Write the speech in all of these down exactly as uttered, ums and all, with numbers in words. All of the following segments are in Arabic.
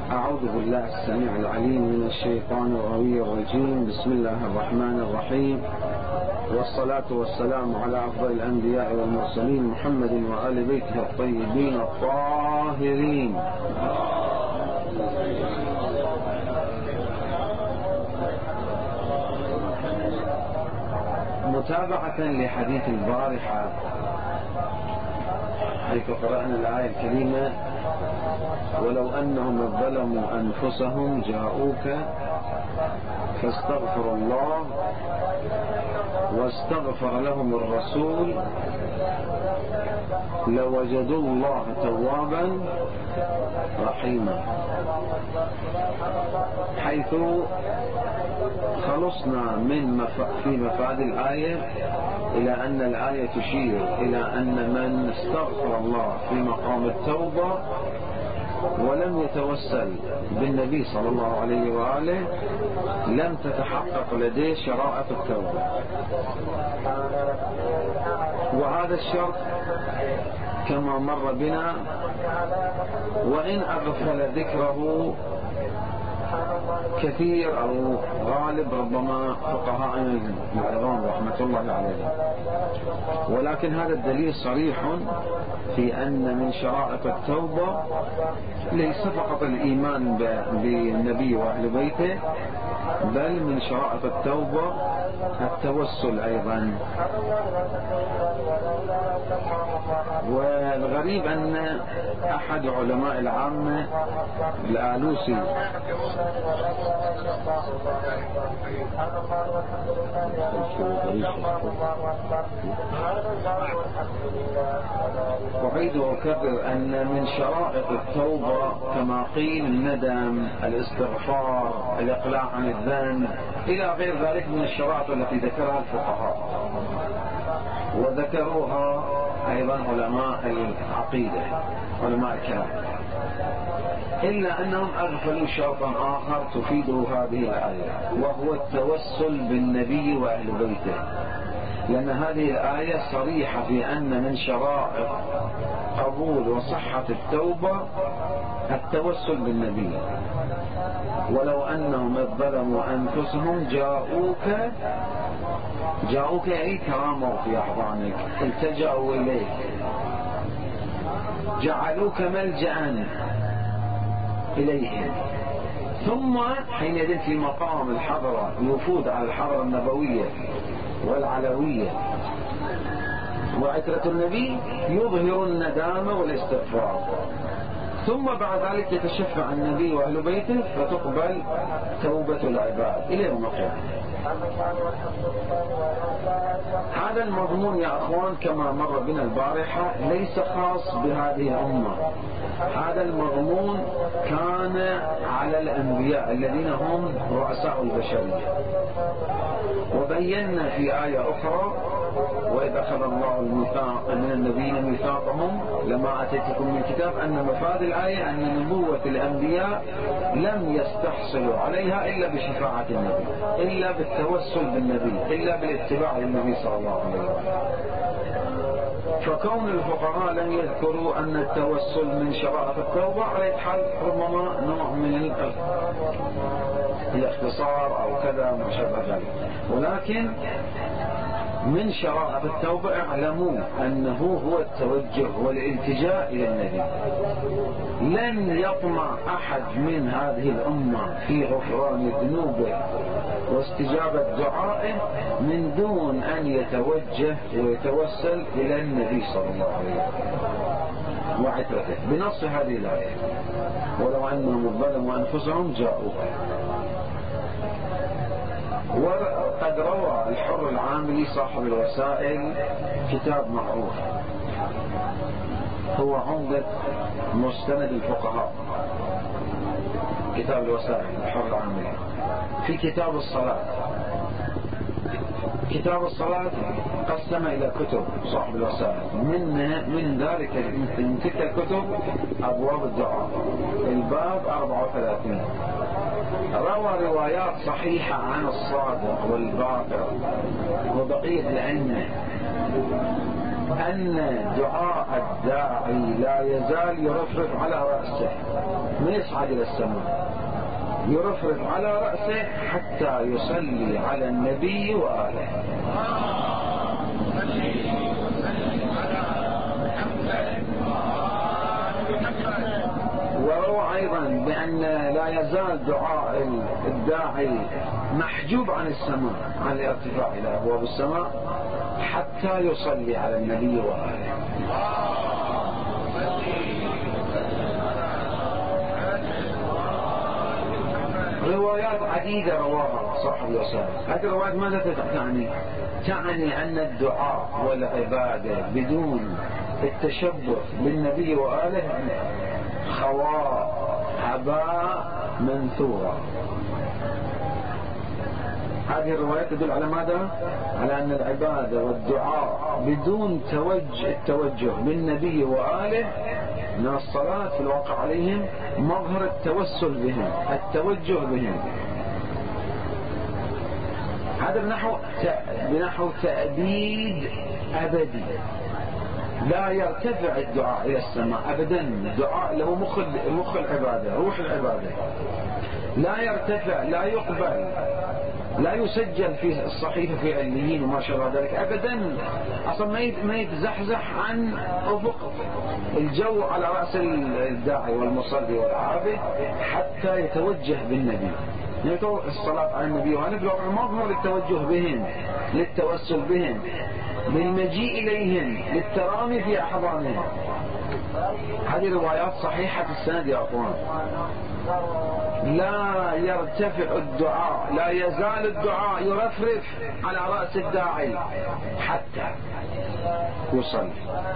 أعوذ بالله السميع العليم من الشيطان الغوي الرجيم. بسم الله الرحمن الرحيم، والصلاة والسلام على أفضل الأنبياء والمرسلين محمد وآل بيته الطيبين الطاهرين. متابعة لحديث البارحة حيث قرأنا الآية الكريمة: ولو أنهم ظلموا أنفسهم جاءوك فاستغفروا الله واستغفر لهم الرسول لوجدوا الله توابا رحيما، حيث خلصنا من مف... في مفاد الآية إلى أن الآية تشير إلى أن من استغفر الله في مقام التوبة ولم يتوسل بالنبي صلى الله عليه وآله لم تتحقق لديه شرائط التوبة، وهذا الشرط كما مر بنا وإن أغفل ذكره كثير أو غالب ربما فقهاء العظام رحمة الله عليهم، ولكن هذا الدليل صريح في أن من شرائط التوبة ليس فقط الإيمان بالنبي وأهل بيته، بل من شرائط التوبة التوسل أيضا. والغريب أن أحد علماء العامة الآلوسي أعيد وأكرر أن من شرائط التوبة كما قيل الندم، الاستغفار، الإقلاع عن الذنب إلى غير ذلك من الشرائط التي ذكرها الفقهاء، وذكروها أيضا علماء العقيدة علماء الكلام، إلا أنهم أغفلوا شرطا آخر تفيده هذه الآية، وهو التوسل بالنبي وأهل بيته، لأن هذه الآية صريحة في أن من شرائط قبول وصحة التوبة التوسل بالنبي. ولو أنهم ظلموا أنفسهم جاءوك، جاءوك أي تراموا في أحضانك، التجأوا إليك، جعلوك ملجأ إليهم، ثم حينئذ في مقام الحضرة الوفود على الحضرة النبوية والعلوية وعترة النبي يظهر الندامة والاستغفار، ثم بعد ذلك يتشفع النبي وأهل بيته فتقبل توبة العباد إلى يوم القيامة. هذا المضمون يا أخوان كما مر بنا البارحة ليس خاص بهذه الأمة، هذا المضمون كان على الأنبياء الذين هم رؤساء البشرية. وبينا في آية أخرى: وإذ أخذ الله الميثاق من النبيين ميثاقهم لما أتيتكم من كتاب، أن مفاد الآية أن نبوة الأنبياء لم يستحصلوا عليها إلا بشفاعة النبي، إلا بالتوسل بالنبي، إلا بالاتباع للنبي صلى الله عليه وسلم. فكون الفقهاء لم يذكروا أن التوسل من شرائط التوبة على حال ربما نوع من الاختصار أو كذا ما شابه ذلك، ولكن من شرائط التوبة اعلموا أنه هو التوجه والالتجاء إلى النبي. لن يطمع أحد من هذه الأمة في غفران ذنوبه واستجابة دعائه من دون أن يتوجه ويتوسل إلى النبي صلى الله عليه وسلم وعترته بنص هذه الآية: ولو أنهم ظلموا أنفسهم جاءوك. وقد روى الحر العاملي صاحب الوسائل كتاب معروف هو عمدة مستند الفقهاء، كتاب الوسائل الحر العاملي، في كتاب الصلاة. كتاب الصلاة قسم إلى كتب صاحب الوسائل، من من ذلك من تلك الكتب أبواب الدعاء، الباب أربعة وثلاثين، روى روايات صحيحة عن الصادق والباقر وبقية الأئمة أن دعاء الداعي لا يزال يرفرف على رأسه، ما يصعد إلى السماء، يرفرف على رأسه حتى يصلي على النبي وآله. وروى أيضا بأن لا يزال دعاء الداعي محجوب عن السماء، عن الارتفاع إلى أبواب السماء، حتى يصلي على النبي وآله. روايات عديدة رواها صاحب الوسائل. هذه الروايات ماذا تعني؟ تعني أن الدعاء والعبادة بدون التشبه بالنبي وآله خواء هباء منثورا. هذه الروايات تدل على ماذا؟ على أن العبادة والدعاء بدون توجه التوجه بالنبي وآله من الصلاة في الواقع عليهم مظهر التوسل بهم، التوجه بهم. هذا بنحو بنحو تأبيد أبدي، لا يرتفع الدعاء إلى السماء أبدا. الدعاء له مخ مخ العبادة، روح العبادة، لا يرتفع، لا يقبل، لا يسجل في الصحيفة في عليين وما شابه ذلك أبدا. أصلا ما يتزحزح عن أفق الجو على رأس الداعي والمصلي والعابد حتى يتوجه بالنبي، يتوجه الصلاة على النبي وهنفلو مظهر للتوجه بهم، للتوسل بهم، بالمجيء إليهم، للترامي في أحضانهم. هذه روايات صحيحة السند يا أخوان. لا يرتفع الدعاء، لا يزال الدعاء يرفرف على رأس الداعي حتى يصلي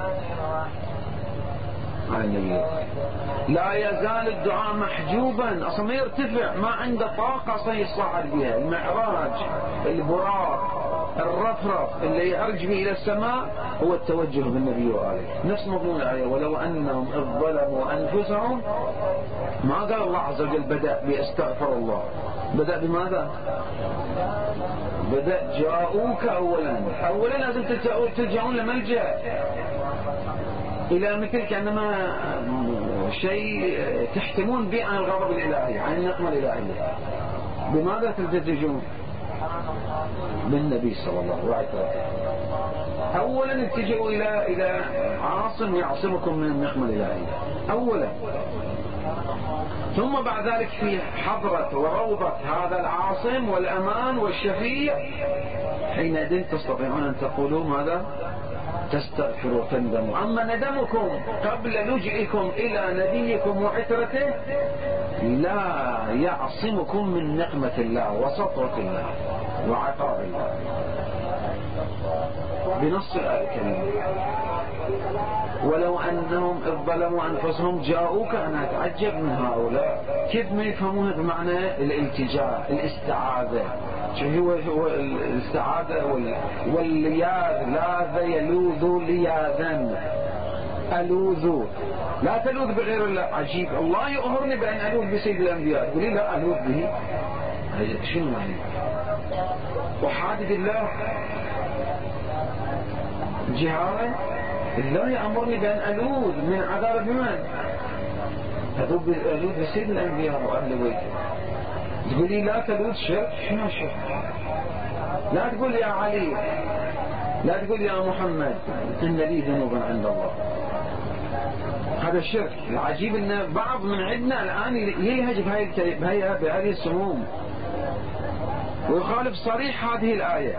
على النبي. لا يزال الدعاء محجوبا، أصلا ما يرتفع، ما عنده طاقة أصلا يصعد بها. المعراج، البراق، الرفرف اللي يرج به إلى السماء هو التوجه بالنبي وآله. نفس مضمون الآية: ولو أنهم إذ ظلموا أنفسهم. ما قال الله عز وجل بدأ بأستغفر الله، بدأ بماذا؟ بدأ جاءوك أولا. أولا لازم ترجعون لملجأ، إلى مثل كأنما شيء تحتمون به عن الغضب الإلهي، عن النقمة الإلهية. بماذا تلتجون؟ بالنبي صلى الله عليه وسلم. أولا التجئوا إلى إلى عاصم يعصمكم من النقمة الإلهية أولا، ثم بعد ذلك في حضرة وروضة هذا العاصم والأمان والشفيع، حينئذ تستطيعون أن تقولوا ماذا؟ تستغفروا تندموا. أما ندمكم قبل لجئكم إلى نبيكم وعترته لا يعصمكم من نقمة الله وسطوة الله وعطاء الله، بنص الآية الكريمة: ولو أنهم إذ ظلموا أنفسهم جاءوك. أنا أتعجب من هؤلاء كيف ما يفهمون بمعنى الالتجاء، الاستعاذة. شو هو هو الاستعاذة واللياذ؟ لاذ يلوذ لياذا، ألوذ، لا تلوذ بغير الله. عجيب، الله يأمرني بأن ألوذ بسيد الأنبياء، تقولي لا ألوذ به، شنو يعني؟ وحادث الله جهارا. الله يأمرني بأن ألوذ من عذاب من؟ ألوذ بسيد الأنبياء وأهل بيته. تقولي لا تلوذ شرك، شنو شرك؟ لا تقول يا علي، لا تقول يا محمد إن لي ذنوبا عند الله، هذا الشرك. العجيب أن بعض من عندنا الآن يلهج بهذه بهذه السموم ويخالف صريح هذه الآية.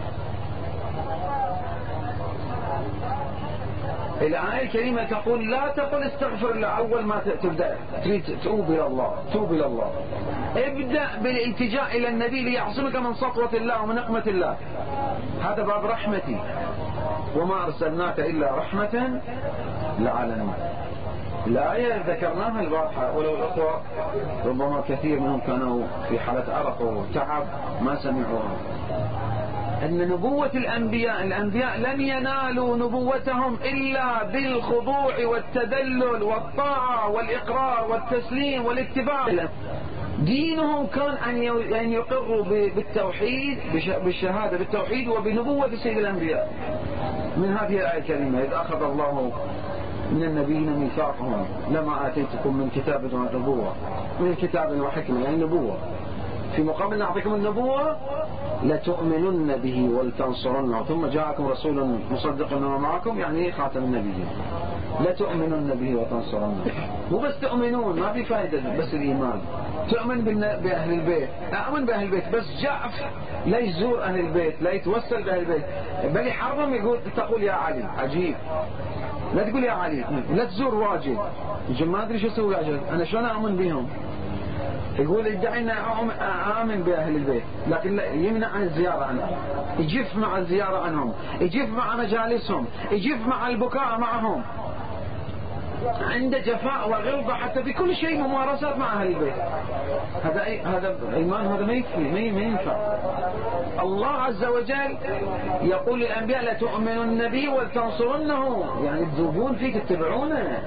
الآية الكريمة تقول لا تقل استغفر الله أول ما تبدأ تريد تؤوب إلى الله، توب إلى الله، ابدأ بالالتجاء إلى النبي ليعصمك من سطوة الله ومن نقمة الله. هذا باب رحمتي، وما أرسلناك إلا رحمة للعالمين. الآية ذكرناها البارحة، ولو الأخوة ربما كثير منهم كانوا في حالة عرق وتعب ما سمعوها، أن نبوة الأنبياء الأنبياء لم ينالوا نبوتهم إلا بالخضوع والتذلل والطاعة والإقرار والتسليم والاتباع. دينهم كان أن يقروا بالتوحيد، بالشهادة بالتوحيد وبنبوة سيد الأنبياء. من هذه الآية الكريمة: إذ أخذ الله من النبيين ميثاقهم لما آتيتكم من كتاب ونبوة، من كتاب وحكمة يعني نبوة، في مقابل نعطيكم النبوة لتؤمنن به ولتنصرنه، ثم جاءكم رسول مصدق لما معكم يعني خاتم النبيين. لتؤمنن به وتنصرنه، مو بس تؤمنون ما في فائدة بس الإيمان، تؤمن بأهل البيت، أؤمن بأهل البيت بس جعف لا يزور أهل البيت، لا يتوسل بأهل البيت، بل يحرم يقول تقول يا علي. عجيب، لا تقول يا علي، لا تزور واجد، ما أدري شو أسوي عجل، أنا شلون أؤمن بهم؟ يقول ادعي أن آمن بأهل البيت لكن لا يمنع عن الزيارة عنهم، يجف مع الزيارة عنهم، يجف مع مجالسهم، يجف مع البكاء معهم، عنده جفاء وغلظة حتى في كل شيء ممارسات مع أهل البيت. هذا هذا إيمان، هذا ما يكفي، ما ينفع. الله عز وجل يقول للأنبياء لتؤمنن به ولتنصرنه، يعني تذوبون فيك تتبعونه.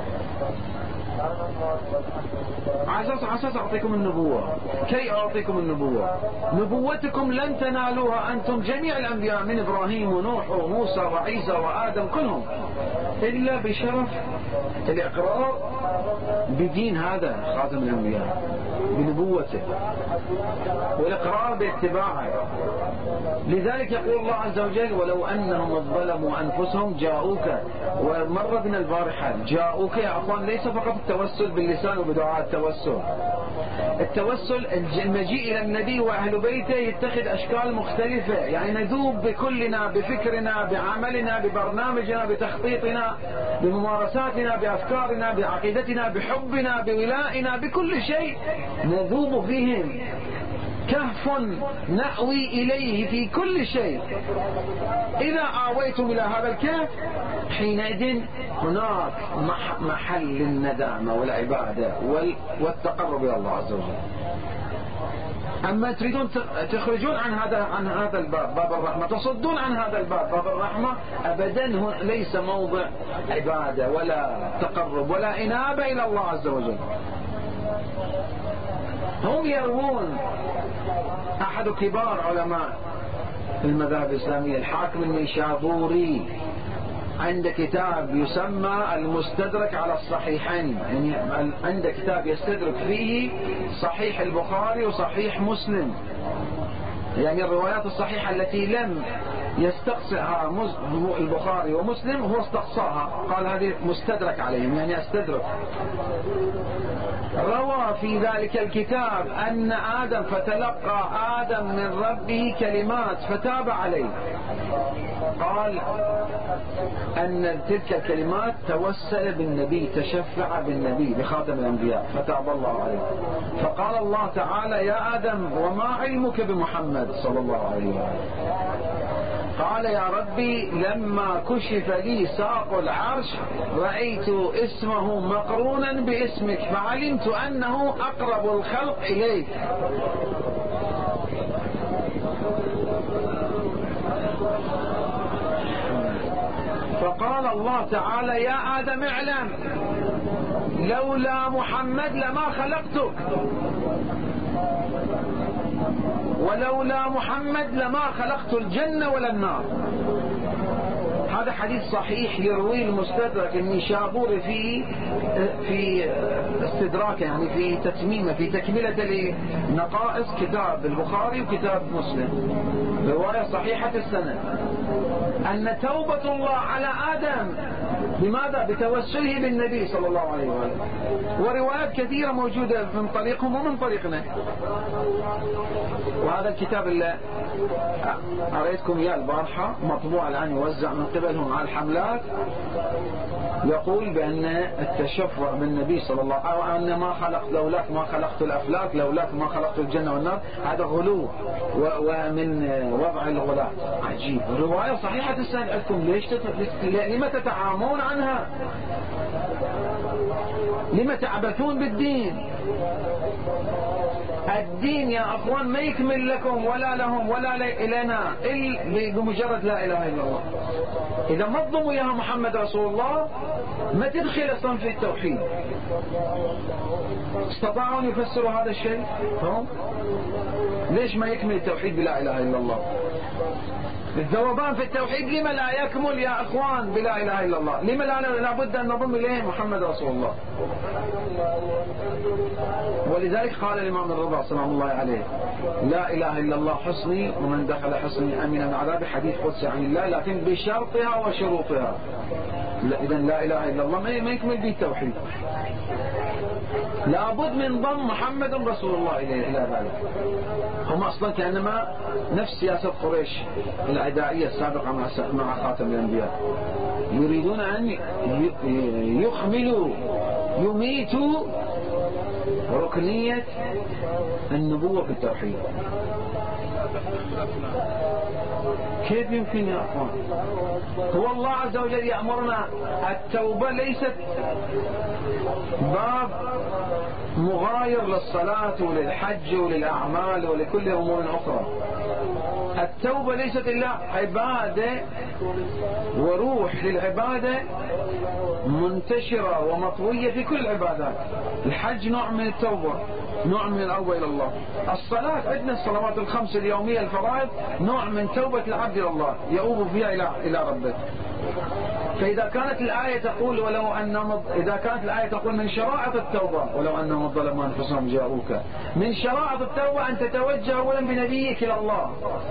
عساس عساس أعطيكم النبوة. كي أعطيكم النبوة؟ نبوتكم لن تنالوها أنتم جميع الأنبياء من إبراهيم ونوح وموسى وعيسى وآدم كلهم إلا بشرف الإقرار بدين هذا خاتم الأنبياء، بنبوته والإقرار باتباعه. لذلك يقول الله عز وجل ولو أنهم ظلموا أنفسهم جاءوك، ومر بنا البارحة جاءوك يا أخوان ليس فقط التوسل باللسان وبدعاء التوسل، التوسل المجيء إلى النبي وأهل بيته يتخذ أشكال مختلفة، يعني نذوب بكلنا، بفكرنا، بعملنا، ببرنامجنا، بتخطيطنا، بممارساتنا، بأفكارنا، بعقيدتنا، بحبنا، بولائنا، بكل شيء نذوب فيهم. كهف نأوي إليه في كل شيء، إذا آويتم إلى هذا الكهف حينئذ هناك محل الندامة والعبادة والتقرب إلى الله عز وجل. أما تريدون تخرجون عن هذا عن هذا الباب، باب الرحمة، تصدون عن هذا الباب، باب الرحمة، أبدا ليس موضع عبادة ولا تقرب ولا إنابة إلى الله عز وجل. هم يروون، أحد كبار علماء المذاهب الإسلامية الحاكم النيشابوري عنده كتاب يسمى المستدرك على الصحيحين، يعني عنده كتاب يستدرك فيه صحيح البخاري وصحيح مسلم، يعني الروايات الصحيحة التي لم يستقصها البخاري ومسلم هو استقصاها، قال هذه مستدرك عليهم يعني استدرك. روى في ذلك الكتاب أن آدم فتلقى آدم من ربه كلمات فتاب عليه، قال أن تلك الكلمات توسل بالنبي، تشفع بالنبي بخاتم الأنبياء فتاب الله عليه. فقال الله تعالى يا آدم وما علمك بمحمد صلى الله عليه وسلم؟ قال يا ربي لما كشف لي ساق العرش رأيت اسمه مقرونا باسمك فعلمت أنه أقرب الخلق إليك. فقال الله تعالى يا آدم اعلم لولا محمد لما خلقتك، ولولا محمد لما خلقت الجنة ولا النار. هذا حديث صحيح يرويه المستدرك النيشابوري في في استدراك، يعني في تتميمه، في تكملة لنقائص كتاب البخاري وكتاب مسلم، رواية صحيحة السند، أن توبة الله على آدم بماذا؟ بتوسله بالنبي صلى الله عليه وسلم. وروايات كثيرة موجودة من طريقهم ومن طريقنا. وهذا الكتاب اللي أريتكم إياه البارحة مطبوع الآن يوزع من قبلهم على الحملات، يقول بأن التشفع بالنبي صلى الله عليه وسلم، أو أن ما خلقت لولاك ما خلقت الأفلاك، لولاك ما خلقت الجنة والنار، هذا غلو ومن وضع الغلاة. عجيب. رواية صحيحة السنة لكم، ليش لما تتعامون؟ تدافعون عنها؟ لما تعبثون بالدين؟ الدين يا أخوان ما يكمل لكم ولا لهم ولا لنا إلا بمجرد لا إله إلا الله. إذا ما تضموا يا محمد رسول الله ما تدخل أصلا في التوحيد. استطاعوا أن يفسروا هذا الشيء؟ هم؟ ليش ما يكمل التوحيد بلا إله إلا الله؟ الذوبان في التوحيد لما لا يكمل يا أخوان بلا إله إلا الله؟ لما لا لابد أن نضم إليه محمد رسول الله؟ ولذلك قال الإمام الرضا سلام الله عليه: لا إله إلا الله حصني، ومن دخل حصني أمن من عذاب. حديث قدسي عن الله، لكن بشرطها وشروطها. إذا لا إله إلا الله ما يكمل به التوحيد، لابد من ضم محمد رسول الله إليه إلى ذلك. هم أصلا كأنما نفس سياسة قريش العدائية السابقة مع خاتم الأنبياء، يريدون أن يخملوا يميتوا ركنية النبوة في التوحيد. كيف يمكن يا أخوان؟ هو الله عز وجل يأمرنا. التوبة ليست باب مغاير للصلاة وللحج وللأعمال ولكل أمور أخرى. التوبة ليست إلا عبادة وروح للعبادة منتشرة ومطوية في كل العبادات. الحج نوع من التوبة، نوع من الأوبة إلى الله. الصلاة عندنا الصلوات الخمس اليومية الفرائض نوع من توبة العبد إلى الله، يؤوب فيها إلى إلى ربه. فإذا كانت الآية تقول ولو أنهم إذا كانت الآية تقول من شرائط التوبة ولو أنهم ظلموا أنفسهم جاءوك، من شرائط التوبة أن تتوجه أولا بنبيك إلى الله.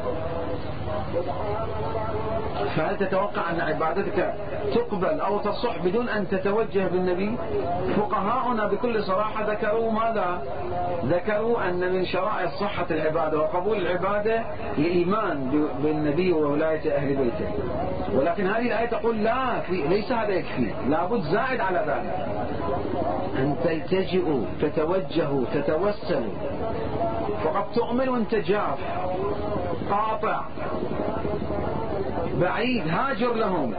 فهل تتوقع أن عبادتك تقبل أو تصح بدون أن تتوجه بالنبي؟ فقهاؤنا بكل صراحة ذكروا ماذا؟ ذكروا أن من شرائط صحة العبادة وقبول العبادة الإيمان بالنبي وولاية أهل بيته. ولكن هذه الآية تقول لا، في ليس هذا يكفي، لابد زائد على ذلك أن تلتجئوا تتوجهوا تتوسلوا. فقد تؤمن وانت جاف قاطع بعيد، هاجر لهم،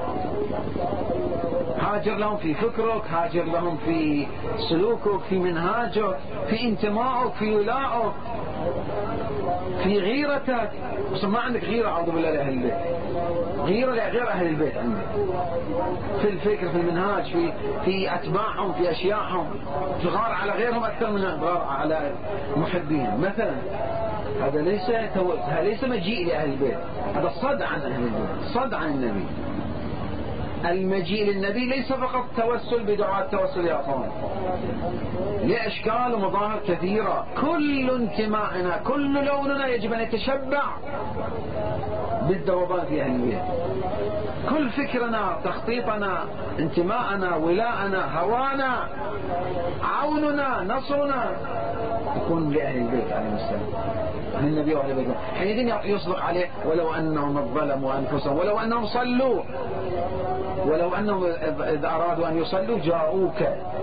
هاجر لهم في فكرك، هاجر لهم في سلوكك، في منهاجك، في انتمائك، في ولائك، في غيرتك. بس ما عندك غيرة أعوذ بالله لأهل البيت، غيرة لغير أهل البيت عندك في الفكر، في المنهاج، في في أتباعهم، في أشياءهم، تغار على غيرهم أكثر من تغار على محبين مثلا. هذا ليس هذا ليس مجيء لأهل البيت، هذا صد عن أهل البيت، صد عن النبي. المجيء للنبي ليس فقط توسل بدعاء التوسل يا أخوان، لأشكال ومظاهر كثيرة. كل انتمائنا كل لوننا يجب أن يتشبع بالذوبان في أهل البيت. كل فكرنا، تخطيطنا، انتماءنا، ولاءنا، هوانا، عوننا، نصرنا يكون لأهل البيت عليهم السلام، عن النبي وأهل بيته. حينئذ يصدق عليه ولو أنهم ظلموا أنفسهم، ولو أنهم صلوا، ولو أنهم إذا أرادوا أن يصلوا جاءوك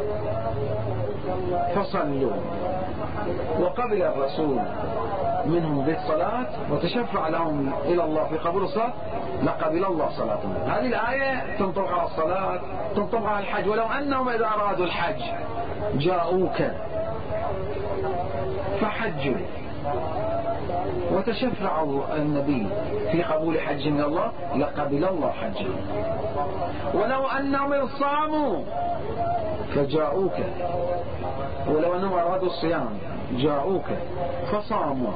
فصلوا. وقبل الرسول منهم بالصلاة وتشفع لهم إلى الله في قبول الصلاة لقبل الله صلاتهم. هذه الآية تنطبق على الصلاة، تنطبق على الحج. ولو أنهم إذا أرادوا الحج جاءوك فحجوا وتشفعوا النبي في قبول حج من الله لقبل الله حجه. ولو أنهم صاموا فجاءوك، ولو أنهم أرادوا الصيام جاءوك فصاموا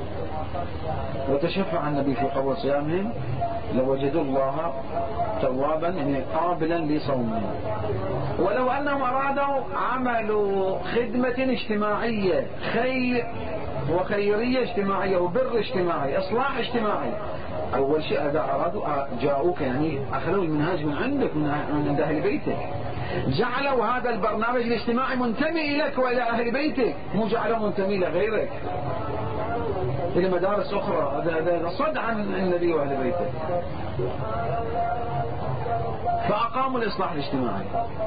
وتشفع النبي في قبول صيامهم لوجدوا الله توابا يعني قابلا لصومهم. ولو أنهم أرادوا عملوا خدمة اجتماعية، خير وخيرية اجتماعية وبر اجتماعي، إصلاح اجتماعي، أول شيء إذا أرادوا جاءوك يعني أخذوا المنهاج من عندك من عند أهل بيتك، جعلوا هذا البرنامج الاجتماعي منتمي لك وإلى أهل بيتك، مو جعلوا منتمي لغيرك إلى مدارس أخرى. هذا صد عن النبي وأهل بيته. فأقاموا الإصلاح الاجتماعي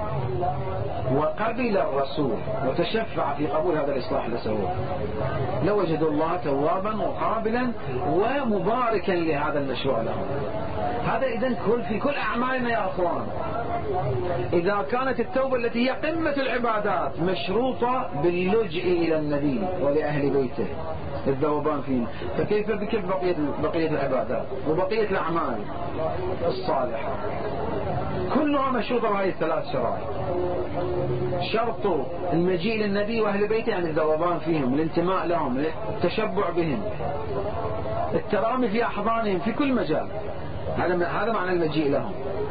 وقبل الرسول وتشفع في قبول هذا الإصلاح لسواه لوجدوا الله توابا وقابلا ومباركا لهذا المشروع لهم. هذا إذن كل في كل أعمالنا يا أخوان إذا كانت التوبة التي هي قمة العبادات مشروطة باللجئ إلى النبي ولأهل بيته الذوبان فيه، فكيف بكيف بقية بقية العبادات وبقية الأعمال الصالحة كلها مشروطة بهذه الثلاث شرائط. شرط المجيء للنبي وأهل بيته يعني الذوبان فيهم، الانتماء لهم، التشبع بهم، الترامي في أحضانهم في كل مجال، هذا هذا معنى المجيء لهم.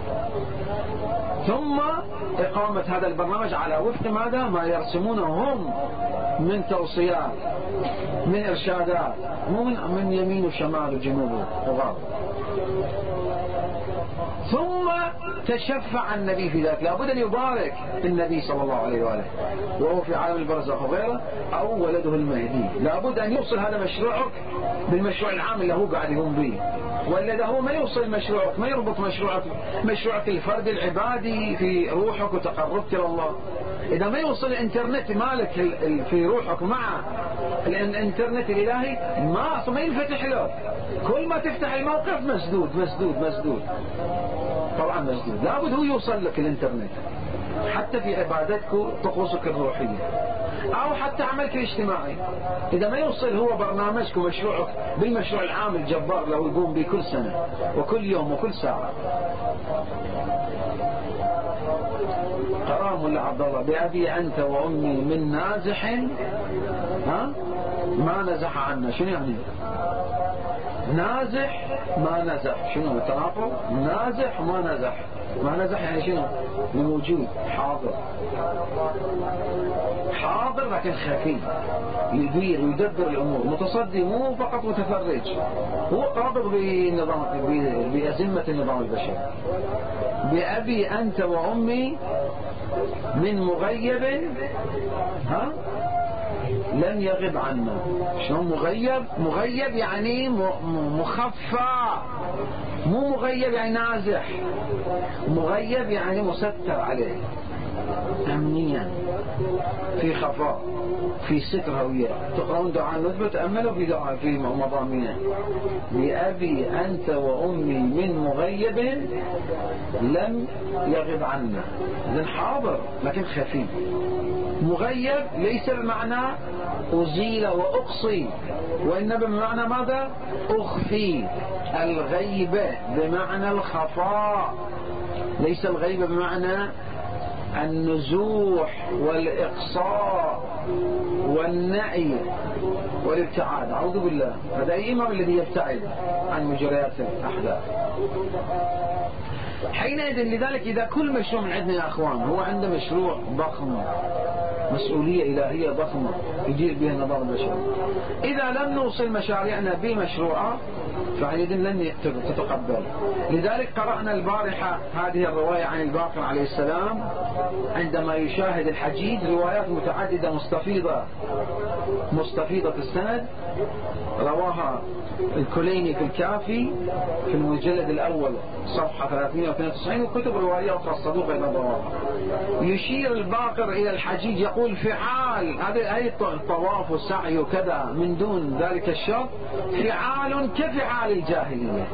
ثم إقامة هذا البرنامج على وفق ماذا ما يرسمونه هم من توصيات، من إرشادات، مو من, من يمين وشمال وجنوب وغرب. ثم تشفع النبي في ذلك، لابد أن يبارك النبي صلى الله عليه وآله وهو في عالم البرزخ وغيره أو ولده المهدي، لابد أن يوصل هذا مشروعك بالمشروع العام اللي هو قاعد يقوم به، ولا هو ما يوصل مشروعك، ما يربط مشروعك مشروعك الفردي العبادي في روحك وتقربك إلى الله. إذا ما يوصل الإنترنت مالك في روحك مع الإنترنت الإلهي ما ما ينفتح له، كل ما تفتح الموقف مسدود مسدود مسدود، طبعا مسدود. لابد هو يوصل لك الإنترنت حتى في عبادتك وطقوسك الروحية أو حتى عملك الاجتماعي. إذا ما يوصل هو برنامجك ومشروعك بالمشروع العام الجبار لو يقوم به كل سنة وكل يوم وكل ساعة. قرام ولا عبد الله بأبي أنت وأمي من نازح ها ما نزح عنا، شنو يعني نازح ما نزح؟ شنو التناقض؟ نازح ما نزح، ما نزح يعني شنو؟ موجود حاضر، حاضر لكن خفي، يدير ويدبر الأمور، متصدي مو فقط متفرج، هو قابض بنظام بأزمة النظام البشري. بأبي أنت وأمي من مغيب ها لم يغب عنا. شنو مغيب؟ مغيب يعني مخفى، مو مغيب يعني نازح، مغيب يعني مستر عليه أمنيا في خفاء في ستر هوية. تقرأون دعاء الندبة تأملوا في دعاء في مضامينه. بأبي أنت وأمي من مغيب لم يغب عنا، إذن حاضر لكن خفي. مغيب ليس بمعنى أزيل وأقصي، وإنما بمعنى ماذا؟ أخفي. الغيبة بمعنى الخفاء، ليس الغيبة بمعنى النزوح والإقصاء والنعي والابتعاد. أعوذ بالله، هذا أي إمام الذي يبتعد عن مجريات الأحداث. حينئذ لذلك إذا كل مشروع من عندنا يا أخوان هو عنده مشروع ضخم، مسؤولية إلهية ضخمة يدير بها النظام البشري، إذا لم نوصل مشاريعنا بمشروعات فحينئذ لن تتقبل. لذلك قرأنا البارحة هذه الرواية عن الباقر عليه السلام عندما يشاهد الحجيج، روايات متعددة مستفيضة مستفيضة السند، رواها الكليني في الكافي في المجلد الأول صفحة ثلاثمئة واثنين وتسعين، وكتب رواية أخرى الصدوق إلى رواها. يشير الباقر إلى الحجيج يقول فعال، هذا أي الطواف والسعي وكذا من دون ذلك الشرط فعال كفعال الجاهلية،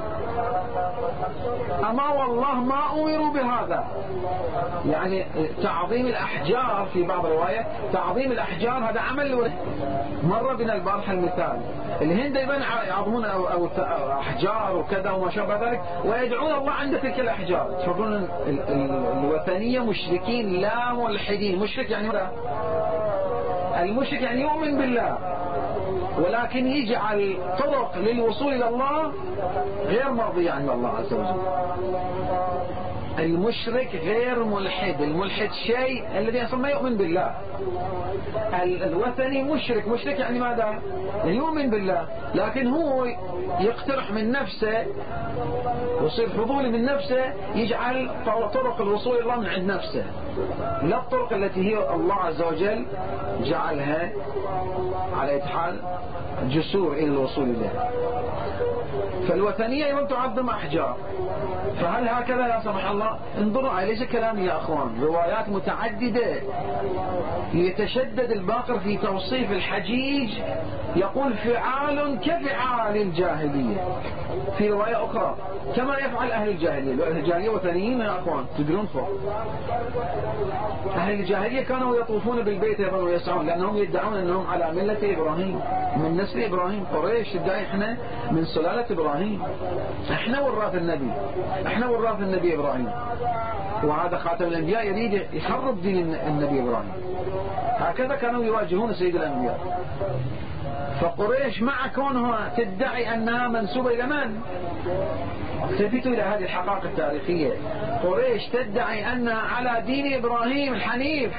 أما والله ما أمروا بهذا. يعني تعظيم الأحجار في بعض الروايات، تعظيم الأحجار هذا عمل. مر بنا البارحة المثال الهند يبن يعظمون أو, أو أحجار وكذا وما شابه ذلك ويدعون الله عند تلك الأحجار. تفضلون الوثنية مشركين لا ملحدين. مشرك يعني لا، المشرك يعني يؤمن بالله ولكن يجعل طرق للوصول إلى الله غير مرضية عند الله عز وجل. المشرك غير ملحد، الملحد شيء الذي أصلا ما يؤمن بالله. الوثني مشرك، مشرك يعني ماذا؟ يعني يؤمن بالله لكن هو يقترح من نفسه ويصير فضولي من نفسه، يجعل طرق الوصول إلى الله من عند نفسه، لا الطرق التي هي الله عز وجل جعلها على أي حال جسور إلى الوصول إليها. فالوثنية يوم تعظم أحجار. فهل هكذا يا سمح الله؟ انظروا، ليس كلامي يا أخوان، روايات متعددة. يتشدد الباقر في توصيف الحجيج، يقول فعال كفعال الجاهلية في رواية أخرى، كما يفعل أهل الجاهلية. أهل الجاهلية وثنيين يا أخوان، تدرون فوق. أهل الجاهلية كانوا يطوفون بالبيت أيضا ويسعون، لأنهم يدعون أنهم على ملة إبراهيم، من نسل إبراهيم. قريش تدعي إحنا من سلالة إبراهيم، إحنا وراث النبي، إحنا وراث النبي إبراهيم. وهذا خاتم الأنبياء يريد يخرب دين النبي إبراهيم. هكذا كانوا يواجهون سيد الأنبياء. فقريش مع كونها تدعي أنها منسوبة إلى من؟ التفتوا إلى هذه الحقائق التاريخية. قريش تدعي أنها على دين إبراهيم الحنيف،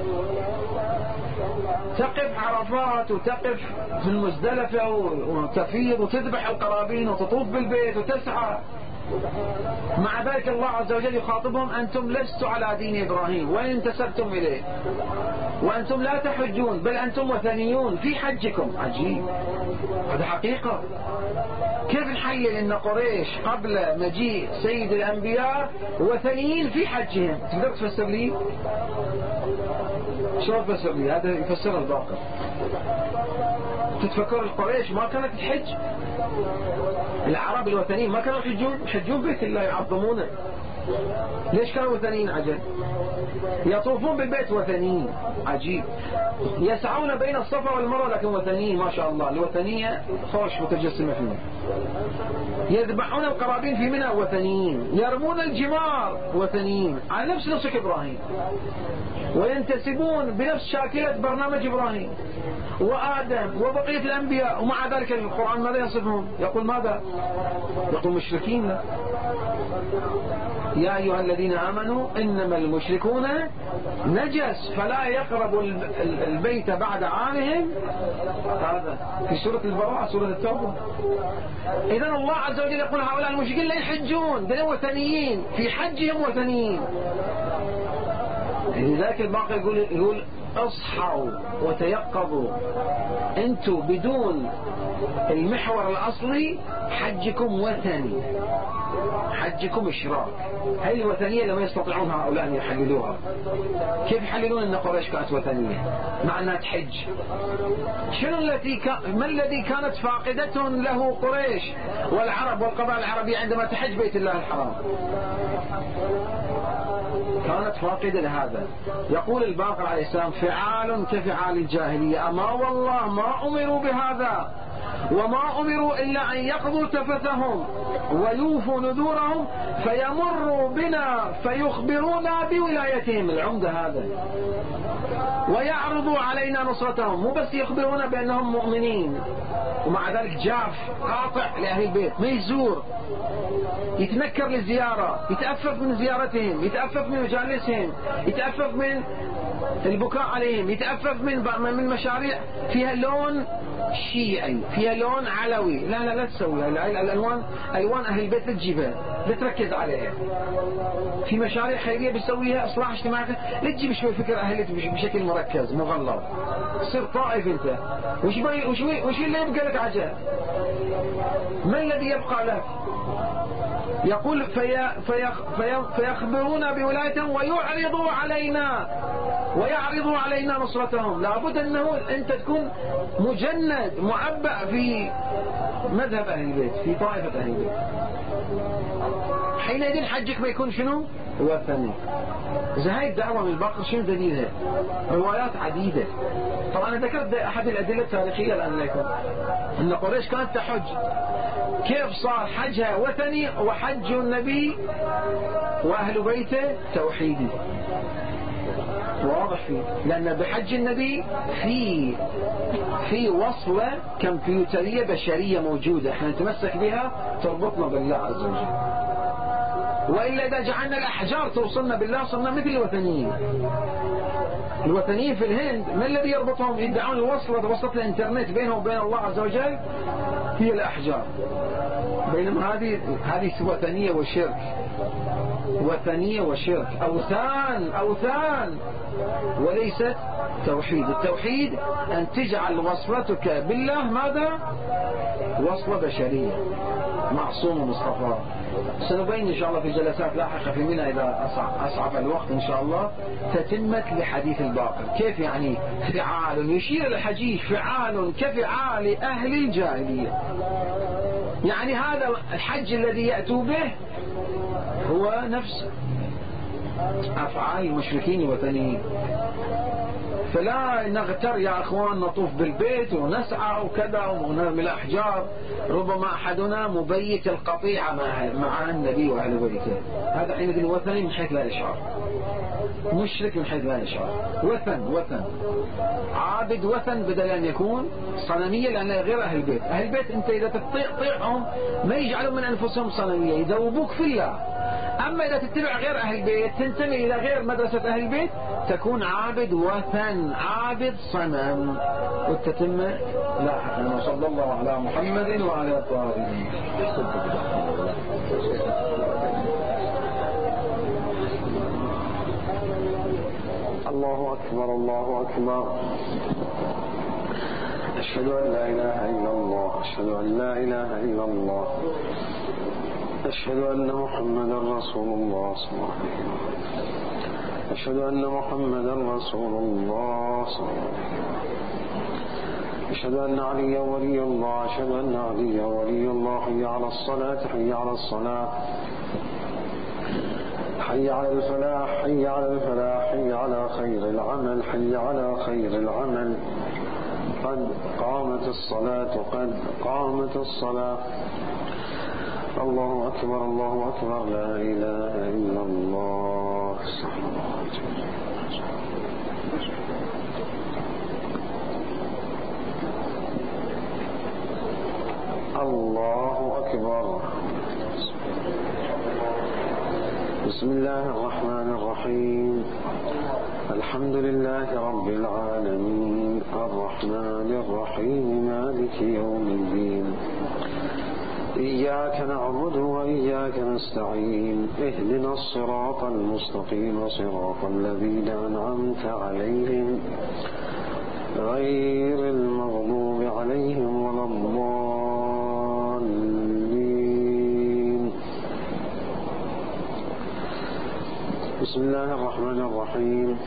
تقف عرفات وتقف في المزدلفة وتفيض وتذبح القرابين وتطوف بالبيت وتسعى. مع ذلك الله عز وجل يخاطبهم: أنتم لستوا على دين إبراهيم وإن انتسبتم إليه، وأنتم لا تحجون، بل أنتم وثنيون في حجكم. عجيب، هذا حقيقة. كيف نحلل أن قريش قبل مجيء سيد الأنبياء وثنيين في حجهم؟ تقدر تفسر لي؟ شو تفسر لي؟ هذا يفسر الباقر. تتفكر القريش ما كانت تحج؟ العرب الوثنيين ما كانوا يحجون؟ يحجون بيت الله، يعظمونه. ليش كانوا وثنيين؟ عجب. يطوفون بالبيت وثنيين. عجيب. يسعون بين الصفا والمروة لكن وثنيين، ما شاء الله. الوثنية خوش متجسمة فينا. يذبحون القرابين في منى وثنيين. يرمون الجمار وثنيين على نفس نسك إبراهيم، وينتسبون بنفس شاكلة برنامج إبراهيم وآدم وبقية الأنبياء. ومع ذلك القرآن ماذا يصفهم؟ يقول ماذا؟ يقول مشركين. لا. يا أيها الذين آمنوا إنما المشركون نجس فلا يقربوا البيت بعد عامهم. هذا في سورة البراءة، سورة التوبة. إذن الله عز وجل يقول هؤلاء المشركين لا يحجون، دول وثنيين في حجهم وثنيين. لذلك الباقي يقول, يقول اصحوا وتيقظوا، انتوا بدون المحور الأصلي حجكم وثني، حجكم اشراك. هذه الوثنية لما يستطيعون هؤلاء أن يحللوها. كيف يحللون أن قريش كانت وثنية مع أنها تحج؟ شنو التي ك... ما الذي كانت فاقدة له قريش والعرب والقبائل العربية عندما تحج بيت الله الحرام؟ كانت فاقدة لهذا. يقول الباقر عليه السلام فعال كفعال الجاهلية. أما والله ما أمروا بهذا، وما أمروا إلا أن يقضوا تفثهم ويوفوا نذورهم فيمروا بنا فيخبرونا بولايتهم. العمدة هذا. ويعرضوا علينا نصرتهم، مو بس يخبرونا بأنهم مؤمنين، ومع ذلك جاف قاطع لأهل البيت، ما يزور، يتنكر للزيارة، يتأفف من زيارتهم، يتأفف من مجالسهم، يتأفف من البكاء عليهم، يتأفف من من مشاريع فيها لون شيعي، فيها لون علوي. لا لا لا تسويها. الألوان ألوان أهل البيت لا تجيبها، لا تركز عليها. في مشاريع خيرية بيسويها، إصلاح اجتماعي، لا تجيب شوي فكر أهل البيت بشكل مركز مغلظ. صير طائف أنت. وش وش وش اللي يبقى لك عجب؟ ما الذي يبقى لك؟ يقول في في في فيخبرونا بولايتهم ويعرضوا علينا ويعرضوا علينا نصرتهم. لابد أنه أنت تكون مجند معبأ في مذهب أهل البيت، في طائفة أهل البيت. حينئذ حجك ما يكون شنو؟ وثني. إذا هاي الدعوة من البقر شنو دليلها؟ روايات عديدة. طبعا أنا ذكرت أحد الأدلة التاريخية الآن لكم أن قريش كانت تحج. كيف صار حجها وثني وحج النبي وأهل بيته توحيدي؟ واضح فيه، لأن بحج النبي في في وصلة كمبيوترية بشرية موجودة، احنا نتمسك بها تربطنا بالله عز وجل. وإلا إذا جعلنا الأحجار توصلنا بالله صرنا مثل الوثنيين. الوثنيين في الهند ما الذي يربطهم؟ يدعون الوصلة، وصلة الإنترنت بينهم وبين الله عز وجل هي الأحجار. بينما هذه هذه وثنية وشرك، وثنية وشرك، أوثان أوثان وليست توحيد. التوحيد أن تجعل وصلتك بالله ماذا؟ وصلة بشرية معصومة مصطفى. سنبين إن شاء الله في جلسات لاحقة في منى إذا أسعف الوقت إن شاء الله تتمة لحديث الباقر. كيف يعني فعال؟ يشير الحجيج فعال كفعال أهل الجاهلية، يعني هذا الحج الذي يأتوا به هو نفس أفعال المشركين الوثنيين. فلا نغتر يا أخوان نطوف بالبيت ونسعى وكذا ونرمي الأحجار، ربما أحدنا مبيت القطيعة مع النبي وأهل بيته، هذا حينئذ وثني من حيث لا يشعر، مشرك من حيث لا يشعر، وثن وثن عابد وثن بدل أن يكون صنمية، لأن غير أهل البيت. أهل البيت أنت إذا تطيعهم ما يجعلوا من أنفسهم صنمية، يذوبوك في الله. أما إذا تتبع غير أهل البيت تنتمي إلى غير مدرسة أهل البيت تكون عابد وثن، عابد صنم. والتتمة لاحقا. وصلى الله على محمد وعلى الطاهرين. الله أكبر الله أكبر. أشهد أن لا إله إلا الله، أشهد أن لا إله إلا الله، أشهد أن محمدا رسول الله صلى الله عليه وسلم، أشهد أن محمدا رسول الله صلى الله عليه وسلم، أشهد أن عليا ولي الله، أشهد أن عليا ولي الله. حي على الصلاة حي على الصلاة، حي على الفلاح حي على الفلاح، حي على خير العمل حي على خير العمل. قد قامت الصلاة قد قامت الصلاة. الله أكبر الله أكبر. لا إله إلا الله. الله أكبر. بسم الله الرحمن الرحيم. الحمد لله رب العالمين، الرحمن الرحيم، مالك يوم الدين. إياك نعبد وإياك نستعين، اهدنا الصراط المستقيم، صراط الذين أنعمت عليهم غير المغضوب عليهم ولا الضالين. بسم الله الرحمن الرحيم.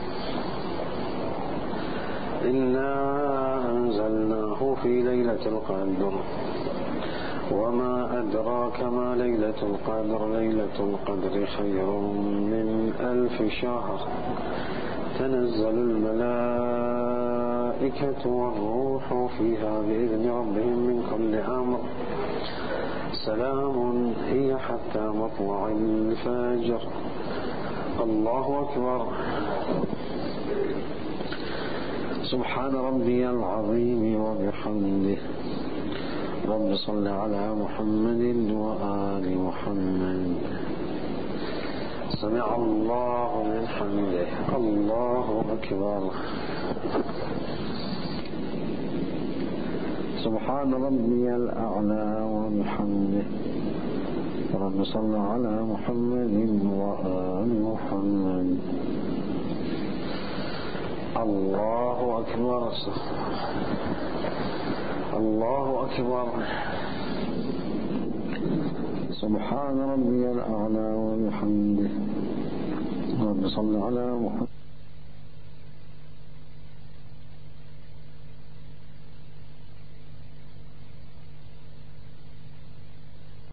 إنا أنزلناه في ليلة القدر، وما أدراك ما ليلة القدر. ليلة القدر خير من ألف شهر. تنزل الملائكة والروح فيها بإذن ربهم من كل أمر. سلام هي حتى مطلع الفجر. الله أكبر. سبحان ربي العظيم وبحمده. رب صل على محمد وآل محمد. سمع الله من حمده. الله أكبر. سبحان ربي الأعلى وبحمده. رب صل على محمد وآل محمد. الله أكبر. الله أكبر. سبحان ربي الأعلى وبحمده. رب صل على محمد.